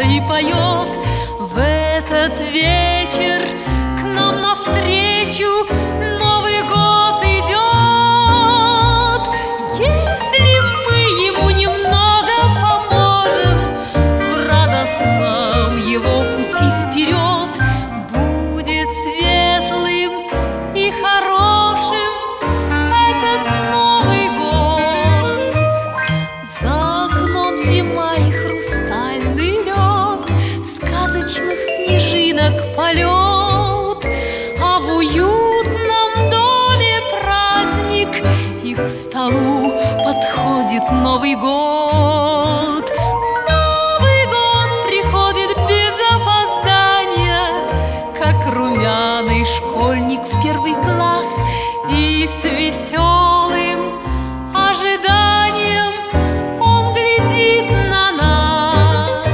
и поет. В этот вечер к нам навстречу Новый год идет. Если мы ему немного поможем в радостном его пути вперед, будет светлым и хорошим этот Новый год. За окном зима и хрустальный лед, сказочных снежинок полет, а в уютном доме праздник, и к столу подходит Новый год. Новый год приходит без опоздания, как румяный школьник в первый класс, и с веселым ожиданием он глядит на нас.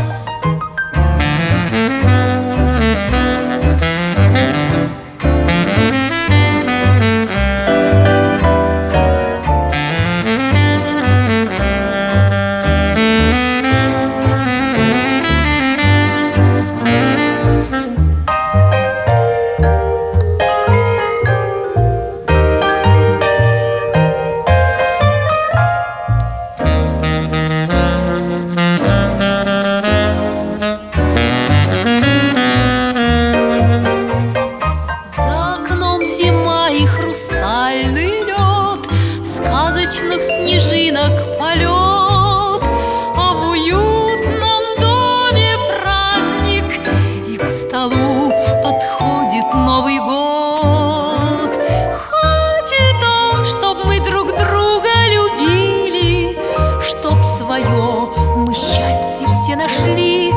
Хрустальный лед, сказочных снежинок полет, а в уютном доме праздник, и к столу подходит Новый год. Хочет он, чтоб мы друг друга любили, чтоб свое мы счастье все нашли.